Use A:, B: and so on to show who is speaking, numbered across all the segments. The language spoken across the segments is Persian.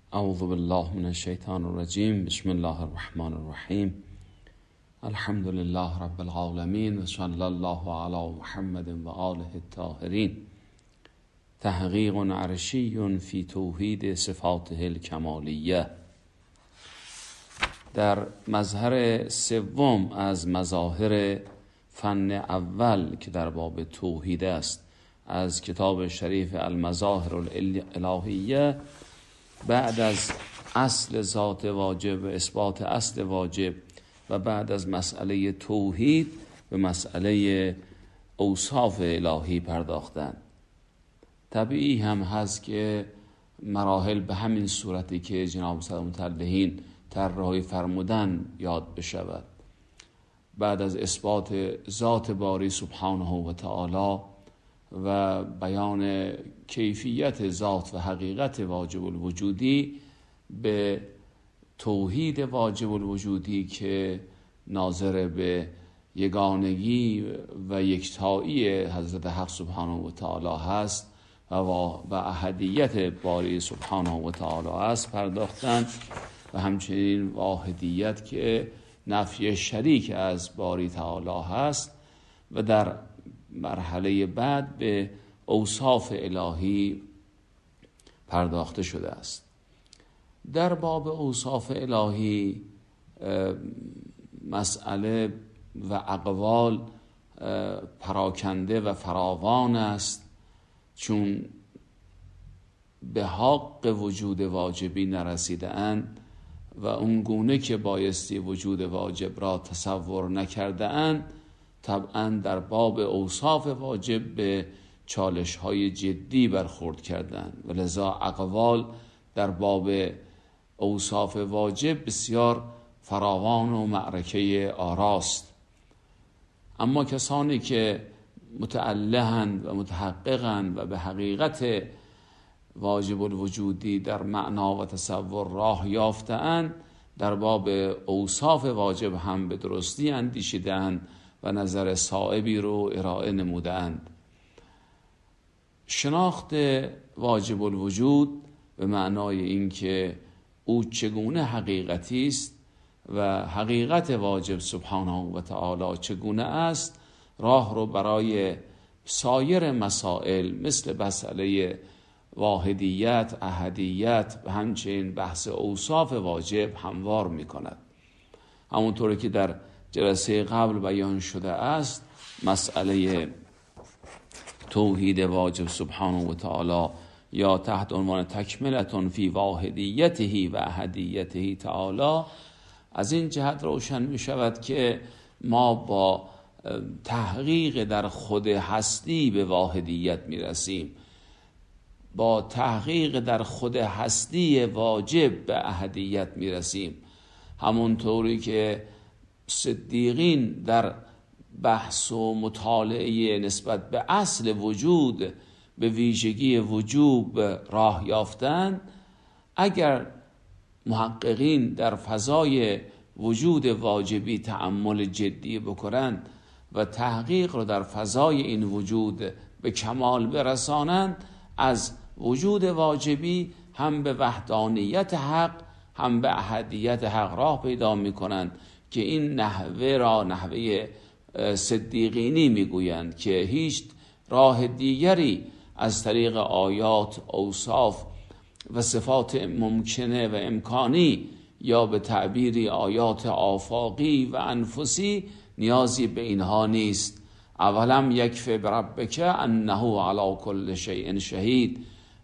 A: اعوذ بالله من الشیطان الرجیم. بسم الله الرحمن الرحیم. الحمد لله رب العالمین و صلی الله علی محمد و آله الطاهرین. تحقیق عرشی فی توحید صفاته الکمالیه. در مظهر سوم از مظاهر فن اول که در باب توحید است از کتاب شریف المظاهر الالهیه، بعد از اصل ذات واجب و اثبات اصل واجب و بعد از مسئله توحید به مسئله اوصاف الهی پرداختن. طبیعی هم هست که مراحل به همین صورتی که جناب صدر متعلهین طراحی فرمودن یاد بشود. بعد از اثبات ذات باری سبحانه و تعالی و بیان کیفیت ذات و حقیقت واجب الوجودی، به توحید واجب الوجودی که ناظر به یگانگی و یکتایی حضرت حق سبحانه و تعالی هست و احدیت باری سبحانه و تعالی است پرداختند و همچنین واحدیت که نفی شریک از باری تعالی هست و در مرحله بعد به اوصاف الهی پرداخته شده است. در باب اوصاف الهی مسئله و اقوال پراکنده و فراوان است، چون به حق وجود واجبی نرسیده اند و اون گونه که بایستی وجود واجب را تصور نکرده اند، طبعا در باب اوصاف واجب به چالش های جدی برخورد کردند و لذا اقوال در باب اوصاف واجب بسیار فراوان و معرکه آراست. اما کسانی که متعلهند و متحققند و به حقیقت واجب الوجودی در معنا و تصور راه یافته‌اند، در باب اوصاف واجب هم به درستی اندیشیدند و نظر صائبی رو ارائه نمودند. شناخت واجب الوجود به معنای این که او چگونه حقیقتی است و حقیقت واجب سبحانه و تعالی چگونه است، راه رو برای سایر مسائل مثل مسئله واحدیت، احدیت و همچنین بحث اوصاف واجب هموار می کند. همونطوری که در جلسه قبل بیان شده است، مسئله توحید واجب سبحانه و تعالی یا تحت عنوان تکملتون فی واحدیته و احدیته تعالی از این جهت روشن می شود که ما با تحقیق در خود هستی به واحدیت می رسیم، با تحقیق در خود هستی واجب به احدیت می رسیم. همونطوری که صدیقین در بحث و مطالعه نسبت به اصل وجود به ویژگی وجوب راه یافتند، اگر محققین در فضای وجود واجبی تأمل جدی بکنند و تحقیق رو در فضای این وجود به کمال برسانند، از وجود واجبی هم به وحدانیت حق هم به احدیت حق راه پیدا می کنند که این نحوه را نحوه صدیقینی می گویند که هیچ راه دیگری از طریق آیات، اوصاف و صفات ممکنه و امکانی یا به تعبیری آیات آفاقی و انفسی نیازی به اینها نیست. اولم یکفی بربک انه علی کل شیء شهید.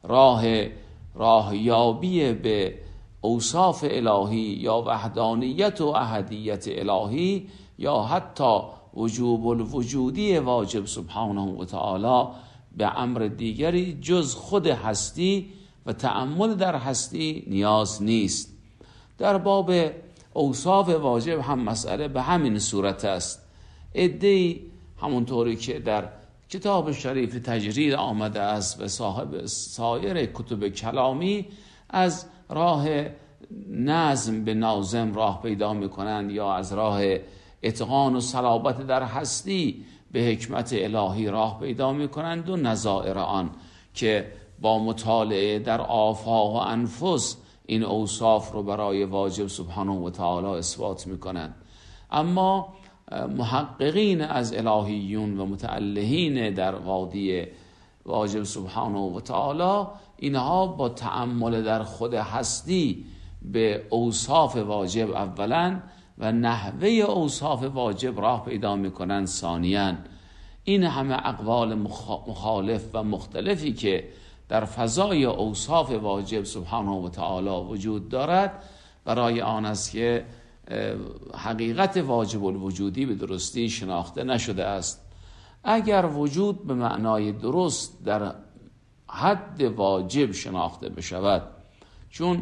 A: راه یابی به اوصاف الهی یا وحدانیت و احدیت الهی یا حتی وجوب الوجودی واجب سبحانه و تعالی به امر دیگری جز خود هستی و تأمل در هستی نیاز نیست. در باب اوصاف واجب هم مسئله به همین صورت است. عده‌ای همونطوری که در کتاب شریف تجرید آمده است و صاحب سایر کتب کلامی از راه نظم به ناظم راه پیدا می‌کنند یا از راه اتقان و صلابت در هستی به حکمت الهی راه پیدا می‌کنند و نظائر آن که با مطالعه در آفاق و انفس این اوصاف رو برای واجب سبحانه و تعالی اثبات میکنند. اما محققین از الهیون و متألهین در وادی واجب سبحانه و تعالی، اینها با تأمل در خود هستی به اوصاف واجب اولا و نحوه اوصاف واجب راه پیدا میکنند ثانیاً. این همه اقوال مخالف و مختلفی که در فضای اوصاف واجب سبحانه و تعالی وجود دارد برای آن است که حقیقت واجب الوجودی به درستی شناخته نشده است. اگر وجود به معنای درست در حد واجب شناخته بشود، چون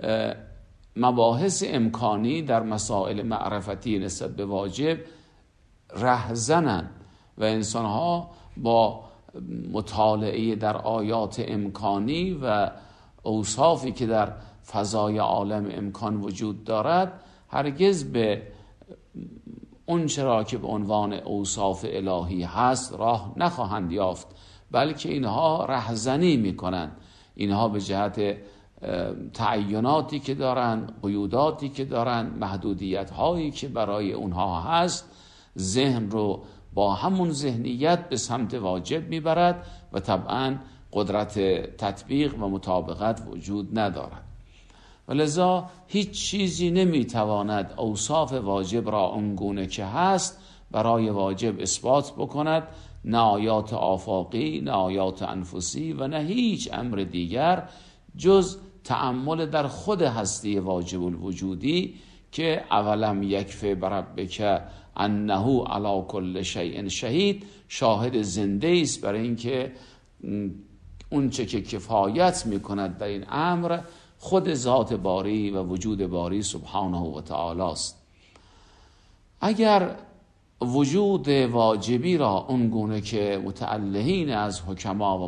A: مباحث امکانی در مسائل معرفتی نسبت به واجب رهزنند و انسانها با مطالعه در آیات امکانی و اوصافی که در فضای عالم امکان وجود دارد هرگز به اون چرا که به عنوان اوصاف الهی هست راه نخواهند یافت، بلکه اینها رهزنی میکنند. اینها به جهت تعیناتی که دارند، قیوداتی که دارند، محدودیت هایی که برای اونها هست، ذهن رو با همون ذهنیت به سمت واجب میبرد و طبعا قدرت تطبیق و مطابقت وجود ندارد. ولذا هیچ چیزی نمیتواند اوصاف واجب را اونگونه که هست برای واجب اثبات بکند، نه آیات آفاقی، نه آیات انفسی و نه هیچ امر دیگر جز تأمل در خود هستی واجب الوجودی که اولم یکفی بربک انه علی کل شیء شهید، شاهد زنده است برای اینکه اون چه که کفایت میکند در این امر خود ذات باری و وجود باری سبحانه و تعالی است. اگر وجود واجبی را اونگونه که متألهین از حکما و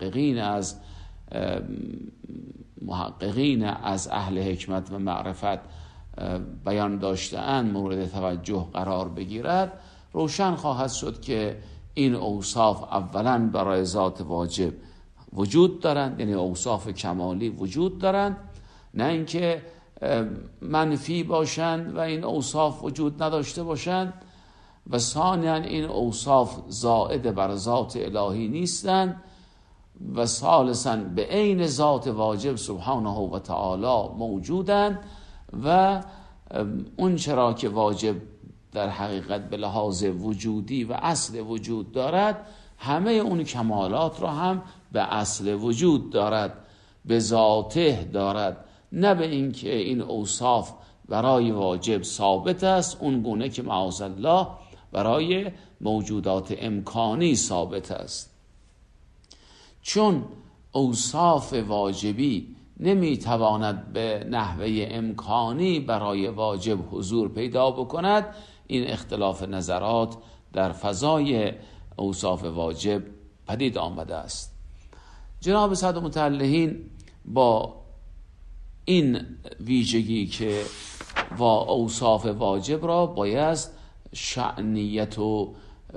A: محققین از اهل حکمت و معرفت بیان داشته‌اند مورد توجه قرار بگیرد، روشن خواهد شد که این اوصاف اولا برای ذات واجب وجود دارند، یعنی اوصاف کمالی وجود دارند، نه اینکه منفی باشند و این اوصاف وجود نداشته باشند، و ثانیاً این اوصاف زائد بر ذات الهی نیستند، و ثالثاً به عین ذات واجب سبحانه و تعالی موجودند و اون چرا که واجب در حقیقت به لحاظ وجودی و اصل وجود دارد، همه اون کمالات را هم به اصل وجود دارد، به ذاته دارد، نه به اینکه این اوصاف برای واجب ثابت است اون گونه که معاذالله برای موجودات امکانی ثابت است. چون اوصاف واجبی نمیتواند به نحوه امکانی برای واجب حضور پیدا بکند، این اختلاف نظرات در فضای اوصاف واجب پدید آمده است. جناب صدر متألهین با این ویژگی که با اوصاف واجب را باید شأنیت و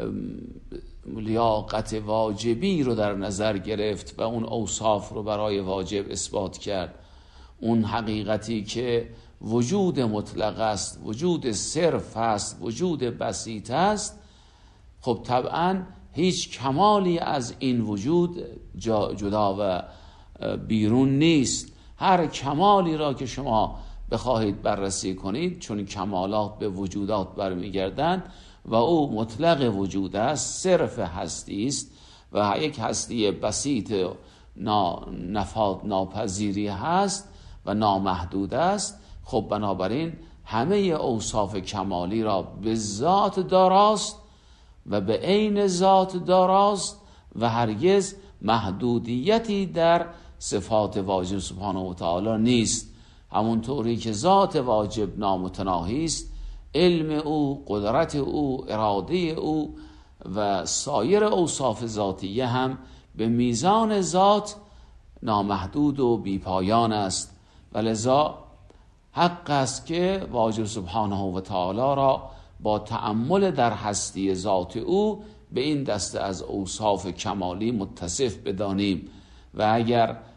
A: لیاقت واجبی رو در نظر گرفت و اون اوصاف رو برای واجب اثبات کرد. اون حقیقتی که وجود مطلق است، وجود صرف است، وجود بسیط است، خب طبعا هیچ کمالی از این وجود جدا و بیرون نیست. هر کمالی را که شما بخواهید بررسی کنید، چون کمالات به وجودات برمیگردند و او مطلق وجود است، صرف هستی است و یک هستی بسیط نفاد ناپذیری هست و نامحدود است، خب بنابراین همه اوصاف کمالی را به ذات داراست و به عین ذات داراست و هرگز محدودیتی در صفات واجب سبحانه و تعالی نیست. همونطوری که ذات واجب نامتناهی است، علم او، قدرت او، اراده او و سایر اوصاف ذاتیه هم به میزان ذات نامحدود و بیپایان است و لذا حق است که واجب سبحانه و تعالی را با تأمل در هستی ذات او به این دسته از اوصاف کمالی متصف بدانیم و اگر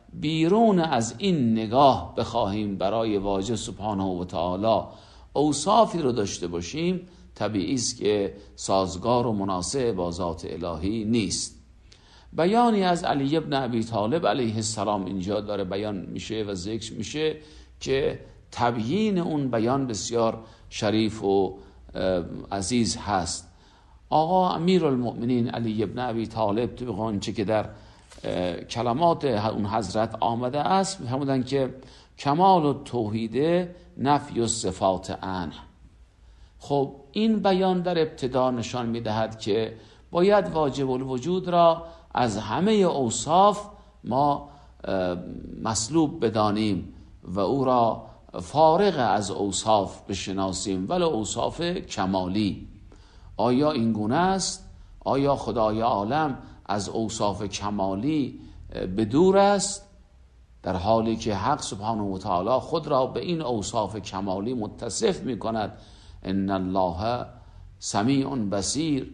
A: بیرون از این نگاه بخواهیم برای واجب سبحانه و تعالی اوصافی رو داشته باشیم، طبیعی است که سازگار و مناسب با ذات الهی نیست. بیانی از علی ابن ابی طالب علیه السلام اینجا داره بیان میشه و ذکر میشه که تبیین اون بیان بسیار شریف و عزیز هست. آقا امیرالمؤمنین علی ابن ابی طالب طبق آنچه که در کلمات اون حضرت آمده است می‌فرمودند که کمال التوحید نفی الصفات عنه. خب این بیان در ابتدا نشان می‌دهد که باید واجب الوجود را از همه اوصاف ما مسلوب بدانیم و او را فارغ از اوصاف بشناسیم، ولی اوصاف کمالی. آیا این گونه است؟ آیا خدای عالم از اوصاف کمالی به دور است؟ در حالی که حق سبحانه و تعالی خود را به این اوصاف کمالی متصف می کند. ان الله سمیع بصیر.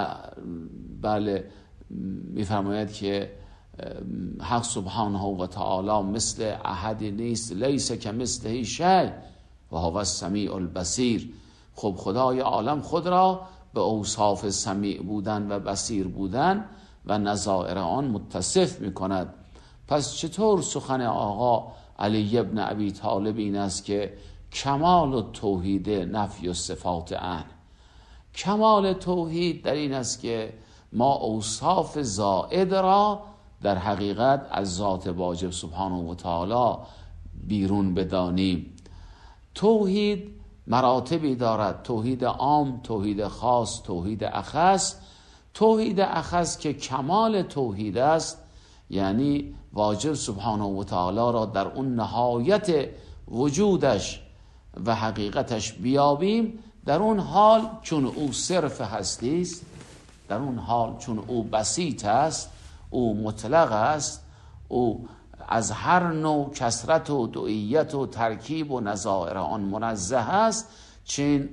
A: بله میفرماید که حق سبحانه و تعالی مثل احدی نیست، لیس کمثله شیء و هو السمیع البصیر. خب خدای عالم خود را به اوصاف سمیع بودن و بصیر بودن و نظائر آن متصف می کند. پس چطور سخن آقا علی ابن ابی طالب این است که کمال التوحید نفی الصفات عنه؟ کمال توحید در این است که ما اوصاف زائد را در حقیقت از ذات واجب سبحانه و تعالی بیرون بدانیم. توحید مراتبی دارد، توحید عام، توحید خاص، توحید اخص. توحید اخص که کمال توحید است، یعنی واجب سبحانه و تعالی را در اون نهایت وجودش و حقیقتش بیابیم. در اون حال چون او صرف هستی است، در اون حال چون او بسیط است، او مطلق است، او از هر نوع کثرت و دعیت و ترکیب و نظائر آن منزه است، چون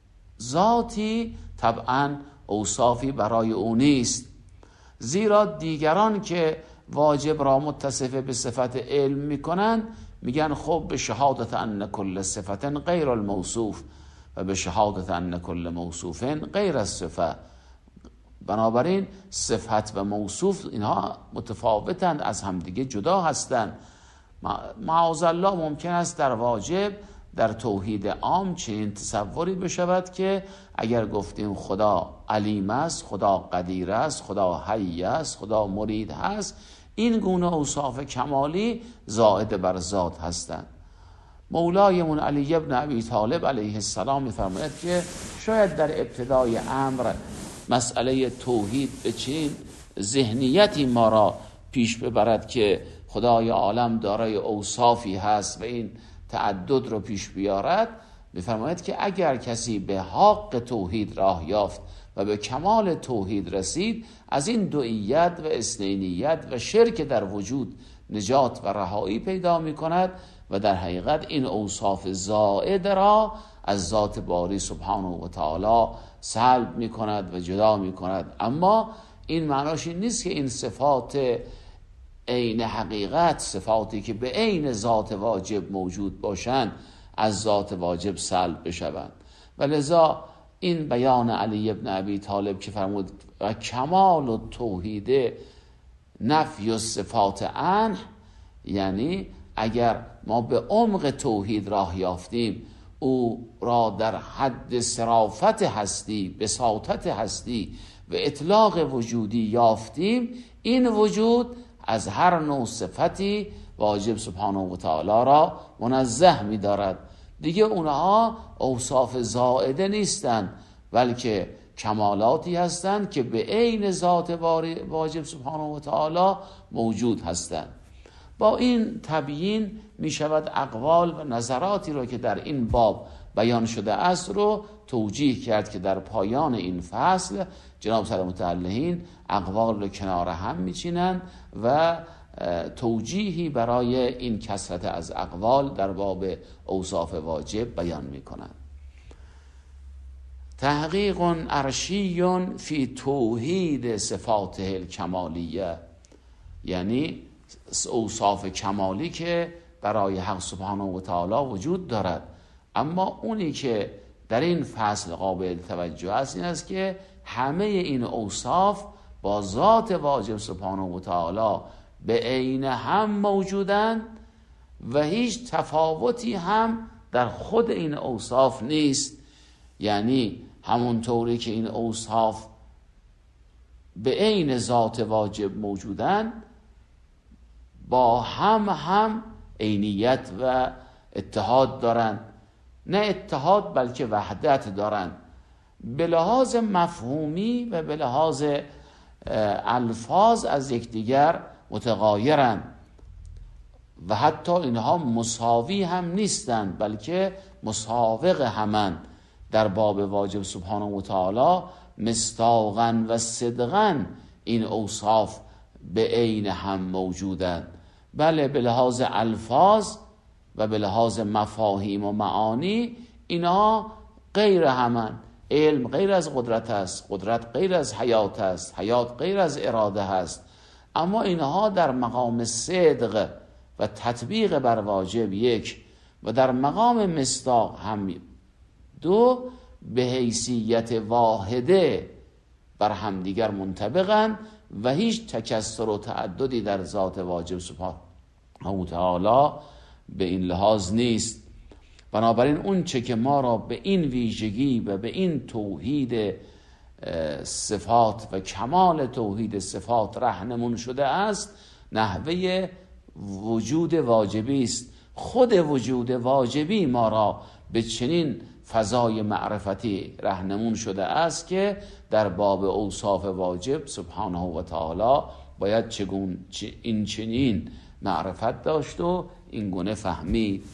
A: ذاتی طبعا اوصافی برای او نیست. زیرا دیگران که واجب را متصف به صفت علم میکنن میگن خب به شهادت ان کل صفت غیر الموصوف و به شهادت ان کل موصوف غیر الصفه. بنابراین صفت و موصوف اینها متفاوتند، از همدیگه جدا هستند. معاذالله ممکن است در واجب، در توحید عام چنین تصوری بشود که اگر گفتیم خدا علیم است، خدا قدیر است، خدا حی است، خدا مرید هست، این گونه اوصاف کمالی زائد بر ذات هستند. مولایمون علی ابن ابی طالب علیه السلام می‌فرماید که شاید در ابتدای امر مسئله توحید به چین ذهنیتی ما را پیش ببرد که خدای عالم دارای اوصافی هست و این تعدد رو پیش بیارد. می‌فرماید که اگر کسی به حق توحید راه یافت و به کمال توحید رسید، از این دوئیت و اثنینیت و شرک در وجود نجات و رهایی پیدا می‌کند و در حقیقت این اوصاف زائد را از ذات باری سبحانه و تعالی سلب می‌کند و جدا می‌کند. اما این معناش این نیست که این صفات عین حقیقت، صفاتی که به عین ذات واجب موجود باشند، از ذات واجب سلب بشوند. و لذا این بیان علی ابن ابی طالب که فرمود و کمال و توحید نفی و صفات عنه، یعنی اگر ما به عمق توحید راه یافتیم، او را در حد صرافت هستی، بساطت هستی و اطلاق وجودی یافتیم، این وجود از هر نوع صفتی واجب سبحانه و تعالی را منزه می دارد. دیگه اونها اوصاف زائده نیستند، بلکه کمالاتی هستند که به عین ذات واجب سبحانه و تعالی موجود هستند. با این تبیین می شود اقوال و نظراتی رو که در این باب بیان شده است رو توجیه کرد که در پایان این فصل جناب صدر متعلهین اقوال رو کنار هم میچینند و توجیهی برای این کثرت از اقوال در باب اوصاف واجب بیان میکنند. تحقیق عرشی فی توحید صفاته الکمالیه، یعنی اوصاف کمالی که برای حق سبحانه و تعالی وجود دارد. اما اونی که در این فصل قابل توجه است این است که همه این اوصاف با ذات واجب سبحانه و تعالی به عین هم موجودند و هیچ تفاوتی هم در خود این اوصاف نیست. یعنی همونطوری که این اوصاف به عین ذات واجب موجودند، با هم عینیت و اتحاد دارند. نه اتحاد بلکه وحدت دارند. به لحاظ مفهومی و به لحاظ الفاظ از یکدیگر متغایرند و حتی اینها مساوی هم نیستند بلکه مساوق همند. در باب واجب سبحانه و تعالی مصداقاً و صدقاً این اوصاف به عین هم موجودند. بله، به لحاظ الفاظ و به لحاظ مفاهیم و معانی اینها غیر همند. علم غیر از قدرت است، قدرت غیر از حیات است، حیات غیر از اراده است. اما اینها در مقام صدق و تطبیق بر واجب یک و در مقام مصداق هم دو به حیثیت واحده بر همدیگر منطبقند و هیچ تکثر و تعددی در ذات واجب سبحانه و تعالی به این لحاظ نیست. بنابراین اون چه که ما را به این ویژگی و به این توحید صفات و کمال توحید صفات رهنمون شده است نحوه وجود واجبی است. خود وجود واجبی ما را به چنین فضای معرفتی رهنمون شده است که در باب اوصاف واجب سبحانه و تعالی باید این چنین معرفت داشت و این گونه فهمید.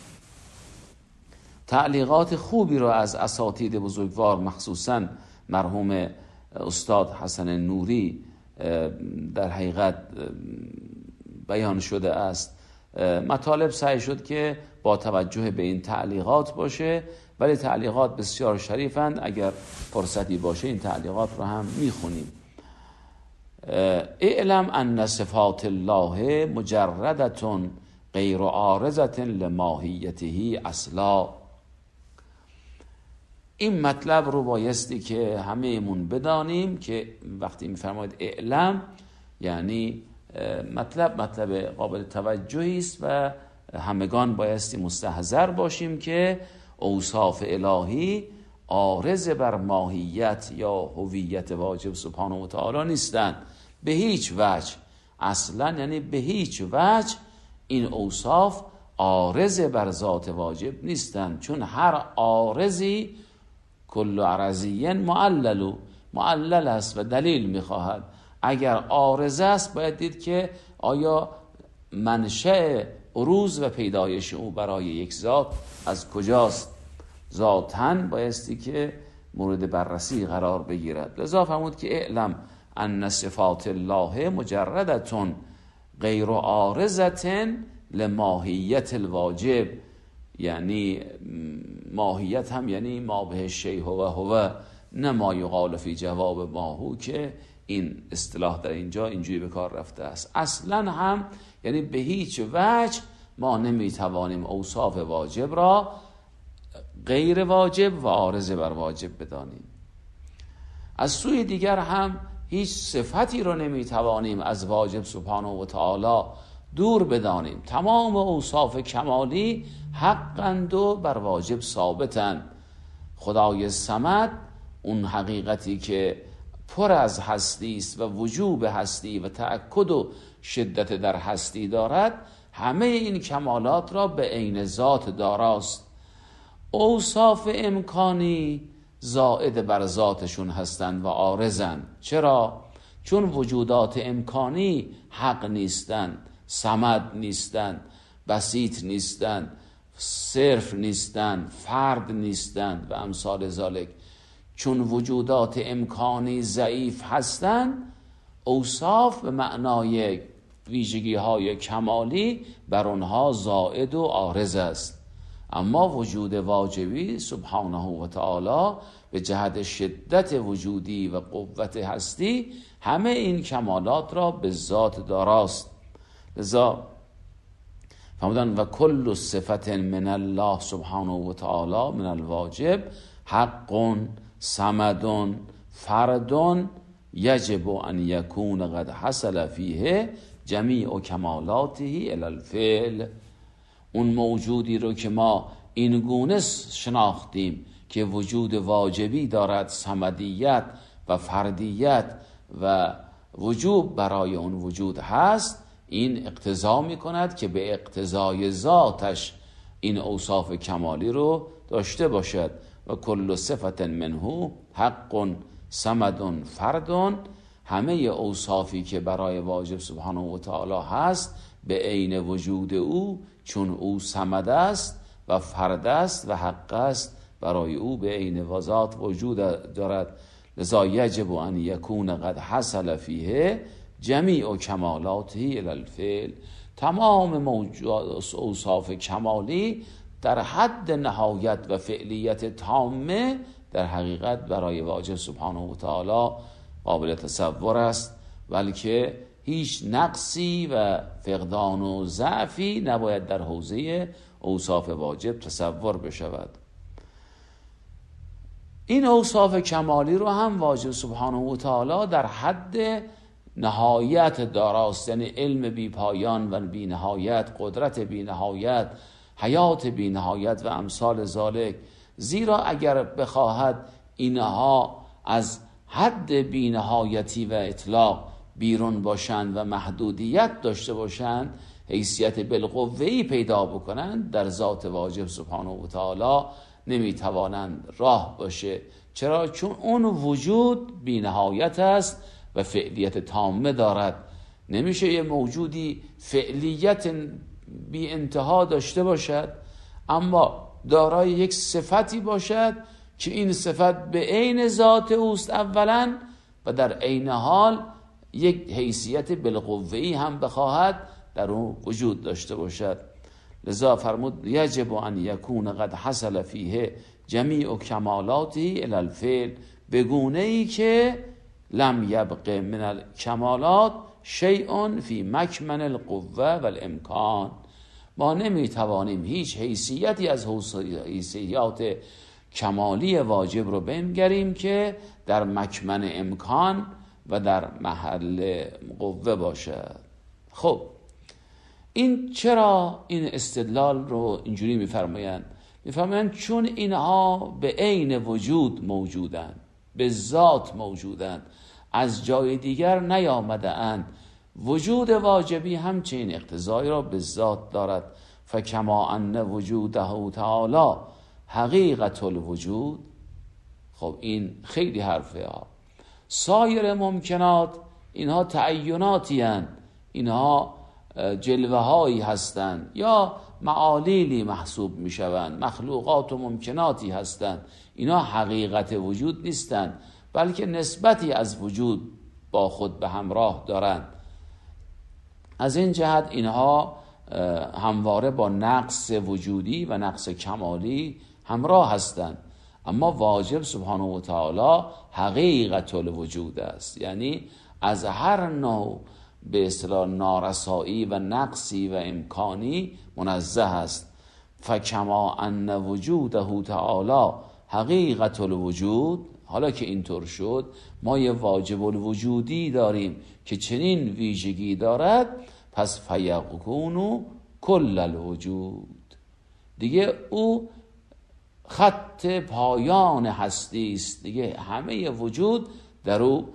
A: تعلیقات خوبی را از اساتید بزرگوار مخصوصاً مرحوم استاد حسن نوری در حقیقت بیان شده است. مطالب سعی شد که با توجه به این تعلیقات باشه، ولی تعلیقات بسیار شریفند. اگر فرصتی باشه این تعلیقات رو هم میخونیم. اعلم ان صفات الله مجردتون غیر عارضة لماهیته اصلا. این مطلب رو بایستی که همه‌مون بدانیم که وقتی میفرماید اعلم یعنی مطلب قابل توجهی است و همگان بایستی مستحضر باشیم که اوصاف الهی عارض بر ماهیت یا هویت واجب سبحانه و تعالی نیستند به هیچ وجه. اصلا یعنی به هیچ وجه این اوصاف عارض بر ذات واجب نیستند، چون هر عارضی کل عرضی معلل است و دلیل میخواهد. اگر عارض است باید دید که آیا منشأ عروض و پیدایش او برای یک ذات از کجاست. ذاتن بایستی که مورد بررسی قرار بگیرد. لذا فرمود که اعلم ان صفات الله مجردتون غیر عارضة لماهیت الواجب. یعنی ماهیت هم یعنی ما به شیء هو نه ما یقال فی جواب ماهو که این اصطلاح در اینجا اینجوری به کار رفته است. اصلا هم یعنی به هیچ وجه ما نمیتوانیم اوصاف واجب را غیر واجب و عارض بر واجب بدانیم. از سوی دیگر هم هیچ صفتی رو نمیتوانیم از واجب سبحانه و تعالی دور بدانیم. تمام اوصاف کمالی حقند و بر واجب ثابتند. خدای صمد اون حقیقتی که پر از هستی است و وجوب هستی و تأکد و شدت در هستی دارد، همه این کمالات را به عین ذات داراست. اوصاف امکانی زائد بر ذاتشون هستند و عارضند. چرا؟ چون وجودات امکانی حق نیستند، صمد نیستند، بسیط نیستند، صرف نیستند، فرد نیستند و امثال ذالک. چون وجودات امکانی ضعیف هستند، اوصاف به معنای ویژگی های کمالی بر آنها زائد و عارض است. اما وجود واجبی سبحانه و تعالی به جهت شدت وجودی و قوت هستی همه این کمالات را به ذات داراست. لذا فرمودن و کل صفت من الله سبحانه و تعالی من الواجب حق صمد فرد یجب ان یکون قد حصل فیه جمیع کمالاته الی الفعل. اون موجودی رو که ما این گونه شناختیم که وجود واجبی دارد، صمدیت و فردیت و وجوب برای اون وجود هست، این اقتضا می کند که به اقتضای ذاتش این اوصاف کمالی رو داشته باشد. و کل صفت منه حق صمد فرد، همه اوصافی که برای واجب سبحانه و تعالی هست به عین وجود او، چون او صمد است و فرد است و حق است، برای او به عین ذات وجود دارد. لذا یجب ان یکون قد حصل فیه جمیع کمالاته الی الفعل. تمام اوصاف کمالی در حد نهایت و فعلیت تامه در حقیقت برای واجب سبحانه و تعالی قابل تصور است، بلکه هیچ نقصی و فقدان و ضعفی نباید در حوزه اوصاف واجب تصور بشود. این اوصاف کمالی رو هم واجب سبحانه و تعالی در حد نهایت داراست، یعنی علم بی پایان و بی نهایت، قدرت بی نهایت، حیات بی نهایت و امثال ذالک. زیرا اگر بخواهد اینها از حد بی نهایتی و اطلاق بیرون باشند و محدودیت داشته باشند، حیثیت بالقوه‌ای پیدا بکنند، در ذات واجب سبحانه و تعالی نمیتوانند راه باشه. چرا؟ چون اون وجود بی نهایت است و فعلیت تامه دارد. نمیشه یه موجودی فعلیت بی انتها داشته باشد اما دارای یک صفتی باشد که این صفت به عین ذات اوست اولا و در عین حال یک حیثیت بالقوه‌ای هم بخواهد در اون وجود داشته باشد. لذا فرمود یجب ان یکون قد حصل فیه جمیع کمالاته الی الفعل، بگونه ای که لم یبق من الکمالات شیء فی مکمن القوه و الامکان. ما نمیتوانیم هیچ حیثیتی از حیثیات کمالی واجب رو بنگریم که در مکمن امکان و در محل قوه باشد. خب این چرا این استدلال رو اینجوری میفرمایند؟ میفرمایند چون اینها به عین وجود موجودند، به ذات موجودند، از جای دیگر نیامده اند. وجود واجبی همچنین اقتضایی را به ذات دارد. فکما ان وجوده تعالی حقیقت الوجود. خب این خیلی حرفه ها. سایر ممکنات اینها تعیناتی هستند، اینها جلوه هایی هستند یا معالیلی محسوب می شوند، مخلوقات و ممکناتی هستند. اینها حقیقت وجود نیستند، بلکه نسبتی از وجود با خود به همراه دارند. از این جهت اینها همواره با نقص وجودی و نقص کمالی همراه هستند. اما واجب سبحانه و تعالی حقیقت الوجود است، یعنی از هر نوع به اصطلاح نارسایی و نقصی و امکانی منزه است. فکما ان وجوده تعالی حقیقت الوجود. حالا که اینطور شد، ما یه واجب الوجودی داریم که چنین ویژگی دارد، پس فیکون کل الوجود، دیگه او خط پایان هستی است، دیگه همه وجود در او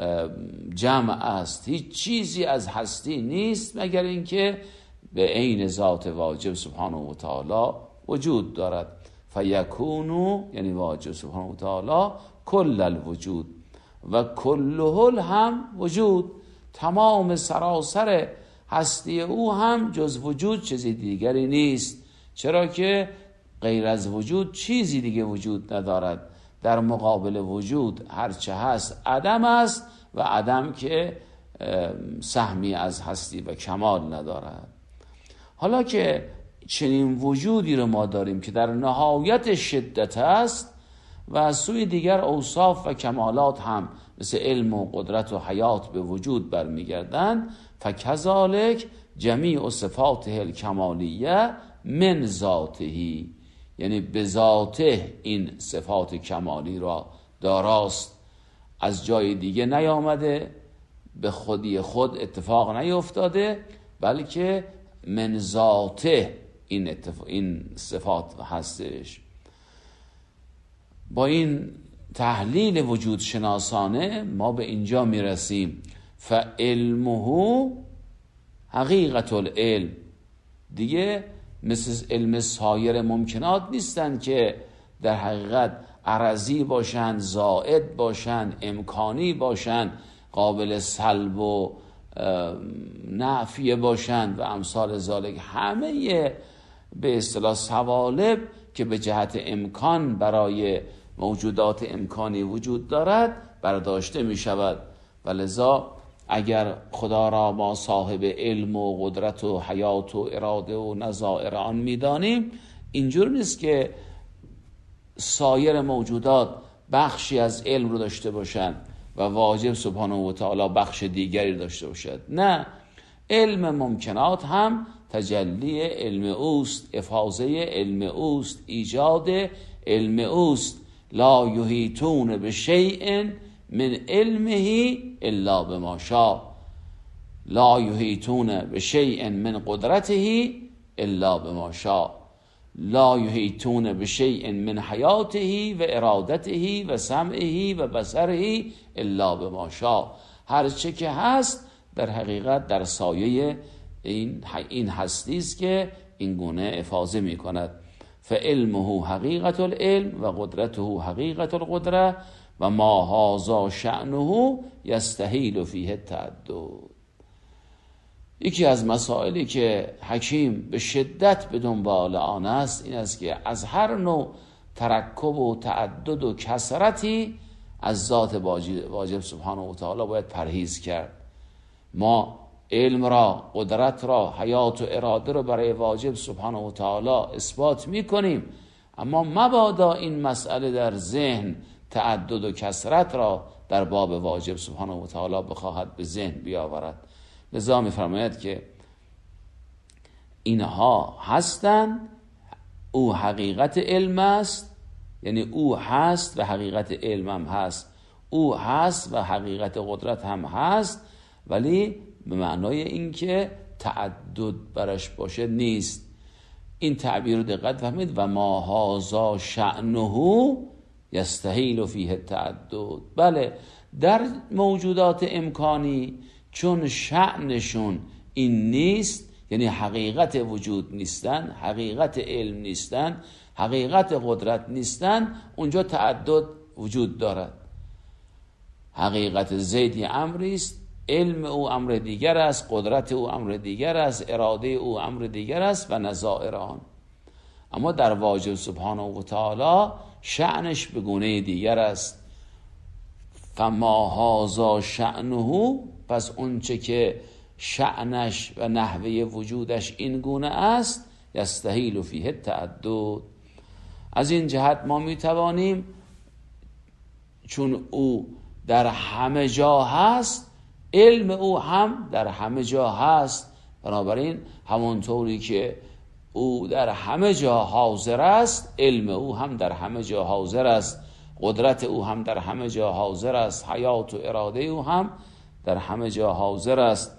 A: جمع است. هیچ چیزی از هستی نیست مگر اینکه به عین ذات واجب سبحانه و تعالی وجود دارد. فیکونو یعنی واجب سبحانه و تعالی کل الوجود و کله هم وجود، تمام سراسر هستی او هم جز وجود چیزی دیگری نیست. چرا که غیر از وجود چیزی دیگه وجود ندارد. در مقابل وجود هرچه هست عدم است و عدم که سهمی از هستی و کمال ندارد. حالا که چنین وجودی رو ما داریم که در نهایت شدت است و از سوی دیگر اوصاف و کمالات هم مثل علم و قدرت و حیات به وجود برمیگردند، فکذالک جمیع صفاته الکمالیه من ذاته، یعنی به ذاته این صفات کمالی را داراست، از جای دیگه نیامده، به خودی خود اتفاق نیفتاده، بلکه من ذاته این صفات هستش. با این تحلیل وجود شناسانه ما به اینجا میرسیم فعلمه حقیقت العلم. دیگه مثل علم سایر ممکنات نیستن که در حقیقت عرضی باشن، زائد باشن، امکانی باشن، قابل سلب و نفی باشن و امثال ذالک. همه به اصطلاح سوالب که به جهت امکان برای موجودات امکانی وجود دارد برداشته می شود. و لذا اگر خدا را ما صاحب علم و قدرت و حیات و اراده و نظائر آن می دانیم، اینجور نیست که سایر موجودات بخشی از علم رو داشته باشند و واجب سبحانه و تعالی بخش دیگری داشته باشد. نه، علم ممکنات هم تجلی علم اوست، افاضه علم اوست، ایجاد علم اوست. لا یحیطون بشیء من علمه الا بما شاء، لا یحیطون بشیء من قدرته الا بما شاء، لا یحیطون بشیء من حیاته و ارادته و سمعه و بصره الا بما شاء. هر چه که هست در حقیقت در سایه این هستی است که این گونه افاضه می کند. فعلمه حقیقت العلم و قدرته حقیقت القدره و ما هذا شأنه یستحیل فیه التعدد. یکی از مسائلی که حکیم به شدت به دنبال آن است این است که از هر نوع ترکب و تعدد و کثرتی از ذات واجب سبحانه و تعالی باید پرهیز کرد. ما علم را، قدرت را، حیات و اراده را برای واجب سبحانه و تعالی اثبات می کنیم، اما مبادا این مسئله در ذهن تعدد و کثرت را در باب واجب سبحانه و تعالی بخواهد به ذهن بیاورد. لذا می فرماید که اینها هستند، او حقیقت علم است، یعنی او هست و حقیقت علم هم هست، او هست و حقیقت قدرت هم هست، ولی به معنای اینکه تعدد برش باشه نیست. این تعبیر رو دقت فهمید. و ما هذا شأنه یستحیل فیه التعدد. بله، در موجودات امکانی چون شأنشون این نیست، یعنی حقیقت وجود نیستن، حقیقت علم نیستن، حقیقت قدرت نیستن، اونجا تعدد وجود دارد. حقیقت زید امری است، علم او امر دیگر است، قدرت او امر دیگر است، اراده او امر دیگر است و نظائر آن. اما در واجب سبحانه و تعالی شأنش به گونه دیگر است. فما هذا شأنه، پس اونچه که شأنش و نحوه وجودش این گونه است، یستحیل فیه التعدد. از این جهت ما میتوانیم، چون او در همه جا هست، علم او هم در همه جا هست، بنابراین همونطوری که او در همه جا حاضر است، علم او هم در همه جا حاضر است، قدرت او هم در همه جا حاضر است، حیات و اراده او هم در همه جا حاضر است.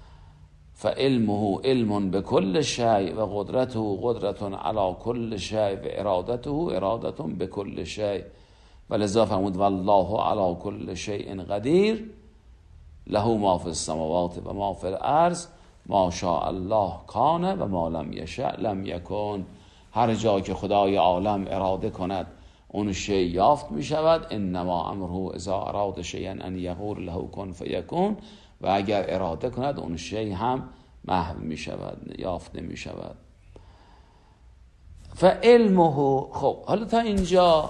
A: فعلمه علم بكل شیء و قدرته قدرت علی کل شیء و ارادته اراده بكل شیء. ولذا فرمود والله علی کل شیء قدیر له ما فی السماوات و ما فی الارض ما شاء الله کان و ما لم یشاء لم یکن. هر جا که خدای عالم اراده کند اون شیء یافت می شود. انما امره اذا اراد شیئا ان یقول له کن فیکون. و اگر اراده کند اون شیء هم محو می شود، یافت نمی شود. فعلمه. خب حالا تا اینجا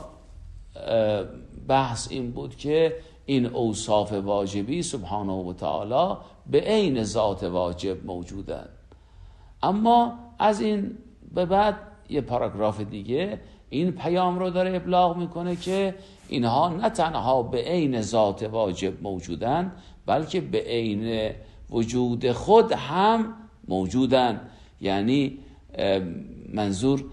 A: بحث این بود که این اوصاف واجبی سبحانه و تعالی به عین ذات واجب موجودند. اما از این به بعد یه پاراگراف دیگه این پیام رو داره ابلاغ میکنه که اینها نه تنها به عین ذات واجب موجودند، بلکه به عین وجود خود هم موجودن. یعنی منظور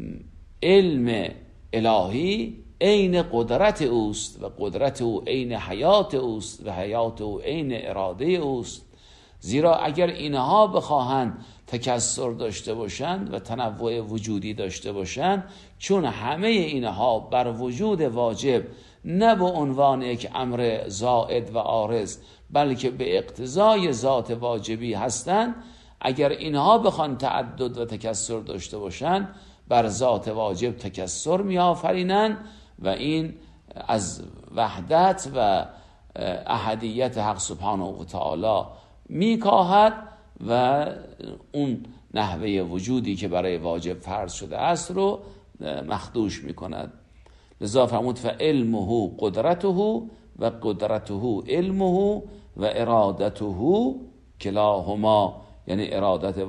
A: علم الهی عین قدرت اوست و قدرت او عین حیات اوست و حیات او عین اراده اوست. زیرا اگر اینها بخواهند تکثر داشته باشند و تنوع وجودی داشته باشند، چون همه اینها بر وجود واجب نه به عنوان یک امر زائد و عارض بلکه به اقتضای ذات واجبی هستند، اگر اینها بخوان تعدد و تکثر داشته باشند بر ذات واجب تکثر می آفرینند و این از وحدت و احدیت حق سبحانه و تعالی می کاهد و اون نحوه وجودی که برای واجب فرض شده است رو مخدوش می کند. لذا فرمود فعلمه قدرته و قدرته علمه و ارادته کلاهما، یعنی اراده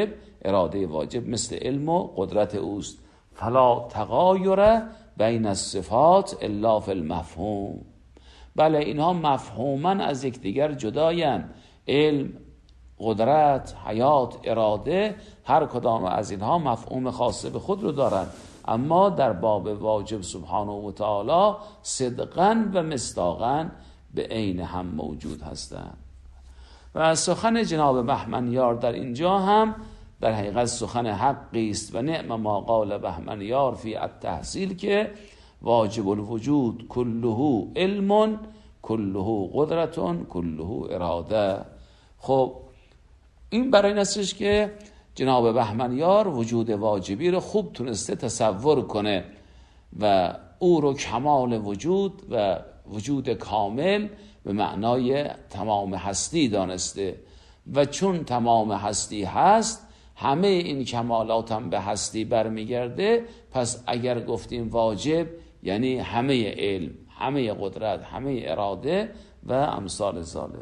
A: واجب مثل علم و قدرت اوست. فلا تغایر بین الصفات الا فی المفهوم. بله اینها مفهوما از یکدیگر جدایند. علم، قدرت، حیات، اراده، هر کدام از اینها مفهوم خاص به خود رو دارند، اما در باب واجب سبحانه و تعالی صدقاً و مصداقاً به عین هم موجود هستند. و سخن جناب بهمنیار در اینجا هم در حقیقت سخن حقی است و نعم ما قال بهمنیار فی التحصیل که واجب الوجود کله علم کله قدرت کله اراده. خب این برای این استش که جناب بهمنیار وجود واجبی رو خوب تونسته تصور کنه و او رو کمال وجود و وجود کامل به معنای تمام هستی دانسته و چون تمام هستی هست همه این کمالات هم به هستی برمیگرده. پس اگر گفتیم واجب یعنی همه علم، همه قدرت، همه اراده و امثال ذالک.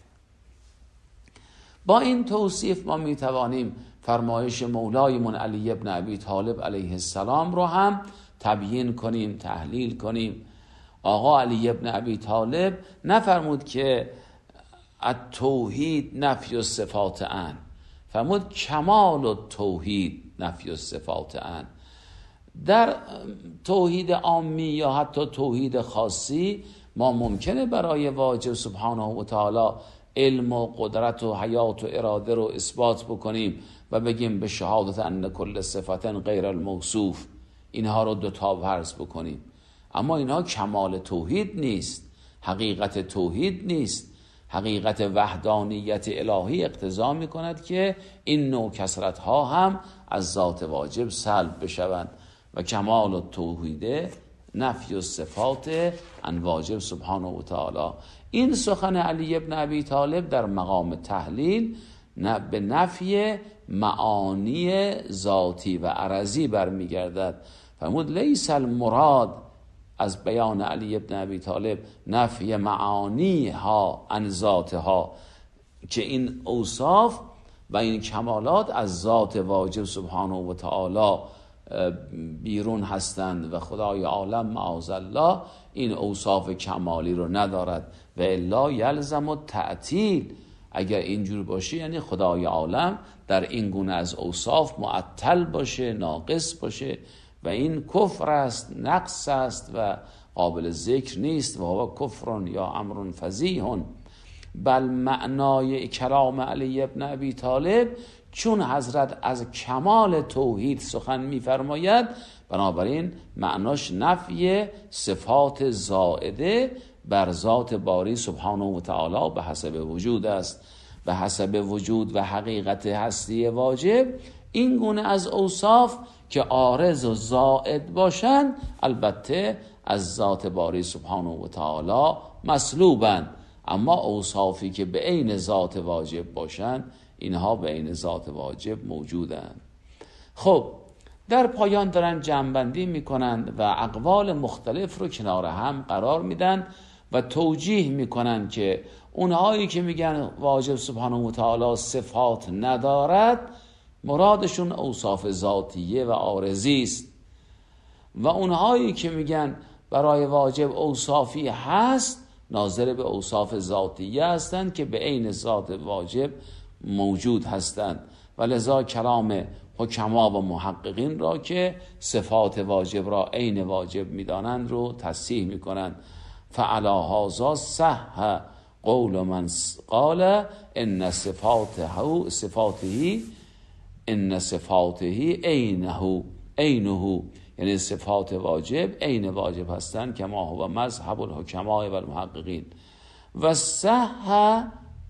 A: با این توصیف ما میتوانیم فرمایش مولایمون علی ابن ابی طالب علیه السلام رو هم تبیین کنیم، تحلیل کنیم. آقا علی ابن ابی طالب نفرمود که التوحید نفی الصفات ان، فرمود کمال التوحید نفی الصفات ان. در توحید عامی یا حتی توحید خاصی ما ممکنه برای واجب سبحانه و تعالی علم و قدرت و حیات و اراده رو اثبات بکنیم و بگیم به شهادت ان کل صفت غیر الموصوف، اینها رو دوتا فرض بکنیم، اما اینها کمال توحید نیست، حقیقت توحید نیست. حقیقت وحدانیت الهی اقتضا می کند که این نوع کثرت ها هم از ذات واجب سلب بشوند و کمال التوحید نفی الصفات عن واجب سبحانه و تعالی. این سخن علی ابن ابی طالب در مقام تحلیل به نفی معانی ذاتی و عرضی برمیگردد. فرمود لیس المراد از بیان علی ابن ابی طالب نفی معانی ها عن ذاتها، که این اوصاف و این کمالات از ذات واجب سبحانه و تعالی بیرون هستند و خدای عالم معاذالله این اوصاف کمالی رو ندارد و الا یلزم التعطیل. اگر اینجور باشه یعنی خدای عالم در این گونه از اوصاف معطل باشه، ناقص باشه و این کفر است، نقص است و قابل ذکر نیست و هو کفر یا امر فضیح. بل معنای کلام علی ابن ابی طالب چون حضرت از کمال توحید سخن می‌فرماید، بنابراین معناش نفی صفات زائده بر ذات باری سبحانه و تعالی به حسب وجود است. به حسب وجود و حقیقت هستی واجب این گونه از اوصاف که عارض و زائد باشند البته از ذات باری سبحانه و تعالی مسلوبند، اما اوصافی که به عین ذات واجب باشند اینها به عین ذات واجب موجودند. خب در پایان دارن جمع‌بندی میکنند و اقوال مختلف رو کنار هم قرار میدن و توجیه میکنن که اونهایی که میگن واجب سبحانه و تعالی صفات ندارد مرادشون اوصاف ذاتیه و عارضی است و اونهایی که میگن برای واجب اوصافی هست ناظر به اوصاف ذاتیه هستند که به عین ذات واجب موجود هستند و لذا کلام حکما و محققین را که صفات واجب را عین واجب میدانند رو تصحیح میکنند. فعلی هذا صح قول من قال ان صفاته عینه، یعنی صفات واجب عین واجب هستند کما هو مذهب الحکماء و المحققین. و صح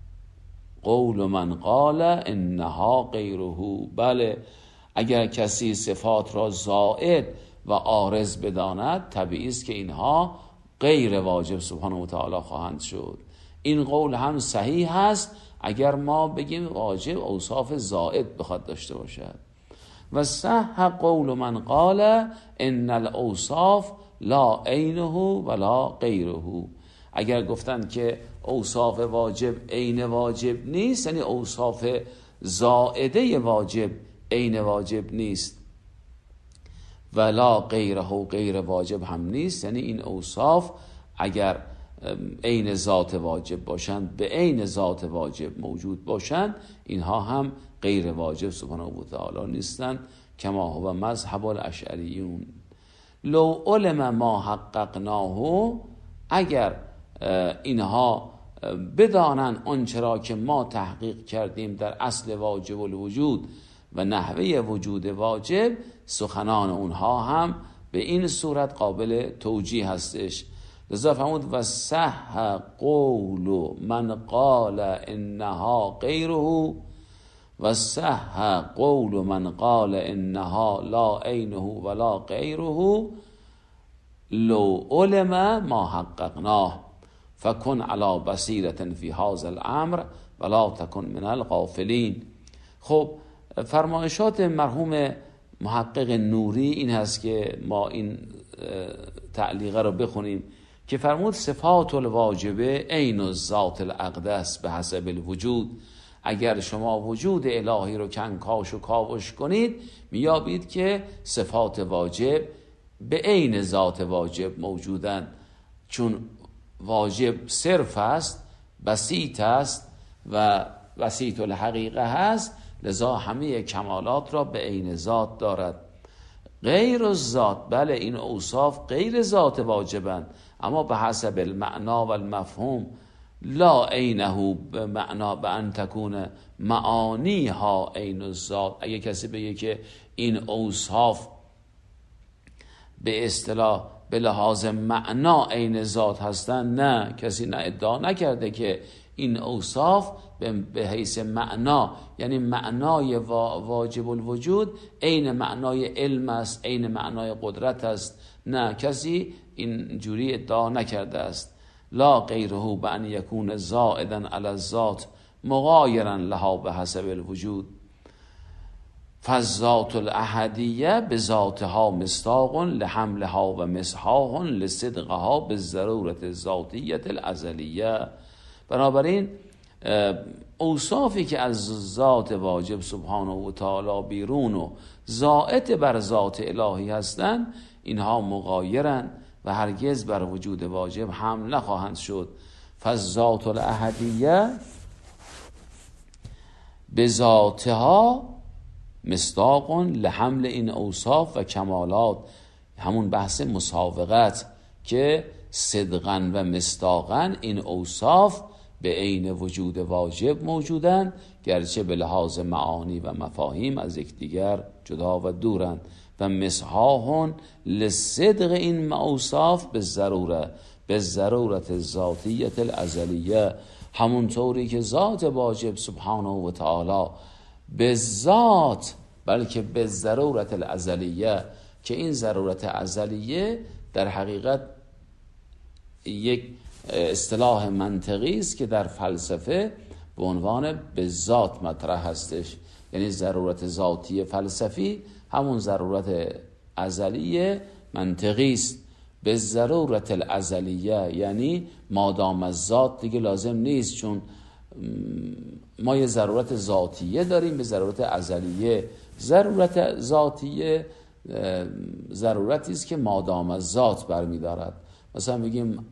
A: قول من قال انها غیره، بله اگر کسی صفات را زائد و عارض بداند طبیعی است که اینها غیر واجب سبحانه و تعالی خواهند شد. این قول هم صحیح هست اگر ما بگیم واجب اوصاف زائد بخواد داشته باشد. و صح قول من قال ان الاوصاف لا عینه ولا غیره، اگر گفتند که اوصاف واجب عین واجب نیست، یعنی اوصاف زائده واجب عین واجب نیست، ولا غیره و غیر واجب هم نیست، یعنی این اوصاف اگر عین ذات واجب باشند به عین ذات واجب موجود باشند اینها هم غیر واجب سبحانه و تعالی نیستند کما هو مذهب الاشعریون. لو علم ما حققناه، اگر اینها بدانند آنچه را که ما تحقیق کردیم در اصل واجب الوجود و نحوه وجود واجب، سخنان اونها هم به این صورت قابل توجیه هستش. لذا فرمود و صح قول من قال انها غیره و صح قول من قال انها لا عینه ولا غیره لو علم ما حققناه فکن علی بصیرة فی هذا الامر ولا تکن من الغافلین. خب فرمایشات مرحوم محقق نوری این هست که ما این تعلیقه رو بخونیم که فرمود صفات الواجبه عین الذات الاقدس به حسب الوجود. اگر شما وجود الهی رو کنکاش و کاوش کنید میابید که صفات واجب به عین ذات واجب موجودن، چون واجب صرف است، بسیط است و بسیط الحقیقه هست، لذا همه کمالات را به عین ذات دارد. غیر الذات، بله این اوصاف غیر ذات واجبند اما به حسب المعنا و المفهوم، لا عینه به معنا به ان تکون معانی ها عین الذات. اگه کسی بگه که این اوصاف به اصطلاح به لحاظ معنا عین ذات هستند، نه، کسی نه ادعا نکرده که این اوصاف به حیث معنا یعنی معنای واجب الوجود عین معنای علم است، عین معنای قدرت است، نه، کسی این جوری ادعا نکرده است. لا غیره به ان یکون زائدا علی الذات مغایرا لها به حسب الوجود. فالذات الاحدیه به ذاتها مصداق لحملها و مسحاق لصدقها به ضرورت ذاتیت الازلیه. بنابراین اوصافی که از ذات واجب سبحانه و تعالی بیرون و زائد بر ذات الهی هستند اینها مغایرند و هرگز بر وجود واجب هم نخواهند شد. فالذات الاحدیه به ذاتها مصداق لحمل این اوصاف و کمالات، همون بحث مساوقت که صدقا و مصداقا این اوصاف به عین وجود واجب موجودند، گرچه به لحاظ معانی و مفاهیم از یکدیگر جدا و دورند. و مسحاهن لصدق این اوصاف به ضرورت ذاتیت الازلیه، همونطوری که ذات واجب سبحانه و تعالی به ذات بلکه به ضرورت الازلیه، که این ضرورت ازلیه در حقیقت یک اصطلاح منطقی است که در فلسفه به عنوان به ذات مطرح هستش، یعنی ضرورت ذاتی فلسفی همون ضرورت ازلیه منطقی است. به ضرورت الازلیه یعنی مادام از ذات دیگه لازم نیست، چون ما یه ضرورت ذاتیه داریم به ضرورت ازلیه. ضرورت ذاتیه ضرورتی است که مادام از ذات برمی‌دارد. مثلا میگیم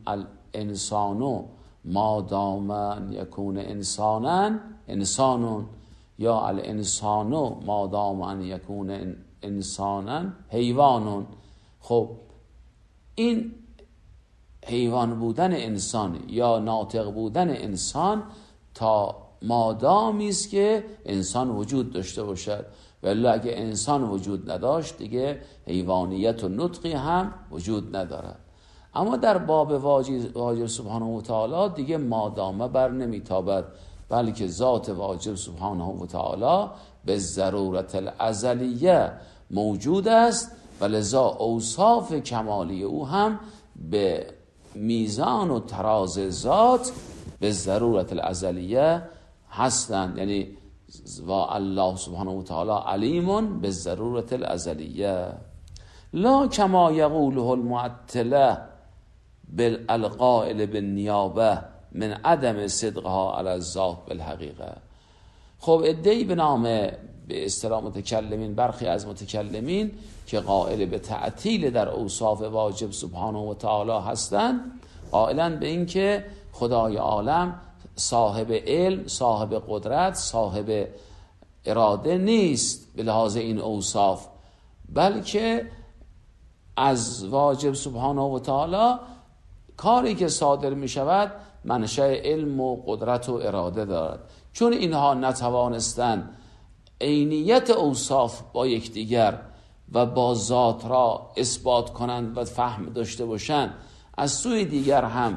A: الانسانو مادام یکون انسانن انسانون، یا الانسانو مادام ان یکون انسانا حیوانون. خب این حیوان بودن انسان یا ناطق بودن انسان تا مادامی است که انسان وجود داشته باشد، ولی اگه انسان وجود نداشت دیگه حیوانیت و نطقی هم وجود ندارد. اما در باب واجب سبحانه و تعالی دیگه مادامه بر نمیتابد، بلکه ذات واجب سبحانه و تعالی به ضرورت الازلیه موجود است و لذا اوصاف کمالی او هم به میزان و تراز ذات به ضرورت الازلیه هستند. یعنی و الله سبحانه و تعالی علیم به ضرورت الازلیه، لا کما یقوله المعطله بالقائل بالنیابه من عدم صدقها علی الذات بالحقیقه. خب عده‌ای به نام به اصطلاح متکلمین، برخی از متکلمین که قائل به تعطیل در اوصاف واجب سبحانه و تعالی هستند، قائلن به این که خدای عالم صاحب علم، صاحب قدرت، صاحب اراده نیست به لحاظ این اوصاف، بلکه از واجب سبحانه و تعالی کاری که صادر می شود منشأ علم و قدرت و اراده دارد. چون اینها نتوانستند عینیت اوصاف با یکدیگر و با ذات را اثبات کنند و فهم داشته باشند، از سوی دیگر هم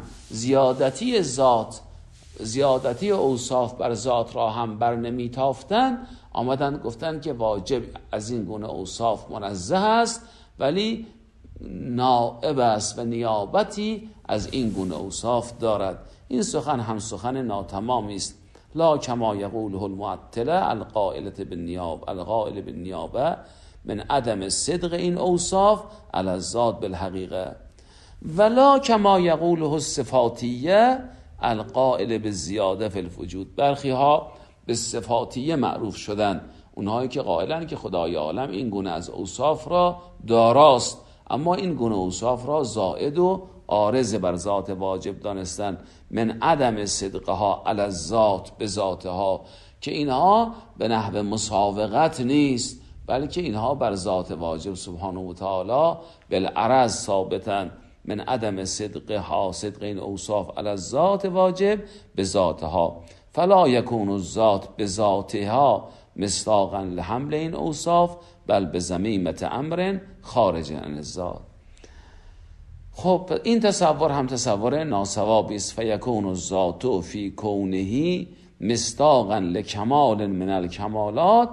A: زیادتی اوصاف بر ذات را هم بر نمیتافتند، آمدن گفتند که واجب از این گونه اوصاف منزه است ولی نائب است و نیابتی از این گونه اوصاف دارد. این سخن هم سخن ناتمامی است. لا کما یقوله المعطله القائل بالنیابه من عدم صدق این اوصاف علی الذات بالحقیقه، ولا کما یقوله الصفاتیه القائل بالزیاده فی الوجود. برخی ها به صفاتیه معروف شدن، اونهایی که قائلن که خدای عالم این گونه از اوصاف را داراست، اما این گونه اوصاف را زائد و عارض بر ذات واجب دانستن، من عدم صدقها علی الذات به ذاتها، که اینها به نحو مساوقت نیست، بلکه اینها بر ذات واجب سبحانه و تعالی بالعرض ثابتن، من عدم صدق این اوصاف علی الذات واجب به ذاتها، فلا یکون الذات به ذاتها مصداقا لحمل این اوصاف بل به ضمیمة امر خارج عن الذات. خب این تصور هم تصور ناصوابی است. فیکون الذات فی کونه مصداقا لکمال من الکمالات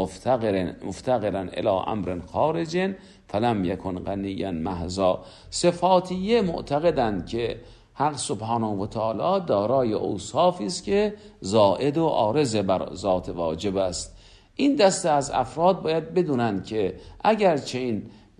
A: مفتقرا الی امر خارج فلم یکن غنیا محضا. صفاتیه معتقدند که حق سبحانه و تعالی دارای اوصافی است که زائد و عارض بر ذات واجب است. این دسته از افراد باید بدونند که اگرچه این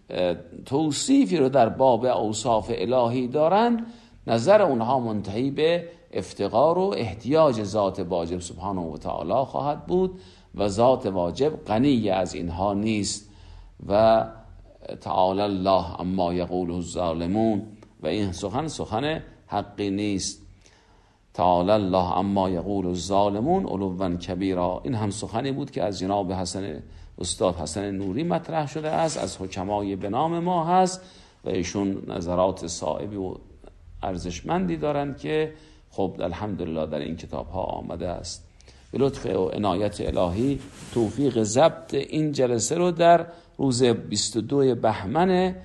A: توصیفی رو در باب اوصاف الهی دارند، نظر اونها منتهی به افتقار و احتیاج ذات واجب سبحانه و تعالی خواهد بود و ذات واجب غنی از اینها نیست. و تعالی الله اما یقوله الظالمون، و این سخن حقی نیست. تعالی الله اما یقول الظالمون علوا کبیرا. این هم سخنی بود که از جناب استاد حسن نوری مطرح شده است، از حکمای به نام ما هست و ایشون نظرات صائبی و ارزشمندی دارند که خب الحمدلله در این کتاب ها آمده است. به لطف و عنایت الهی توفیق ضبط این جلسه رو در روز 22 بهمن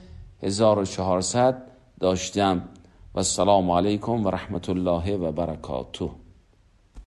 A: 1400 داشتم. و السلام علیکم و رحمت الله و برکاته.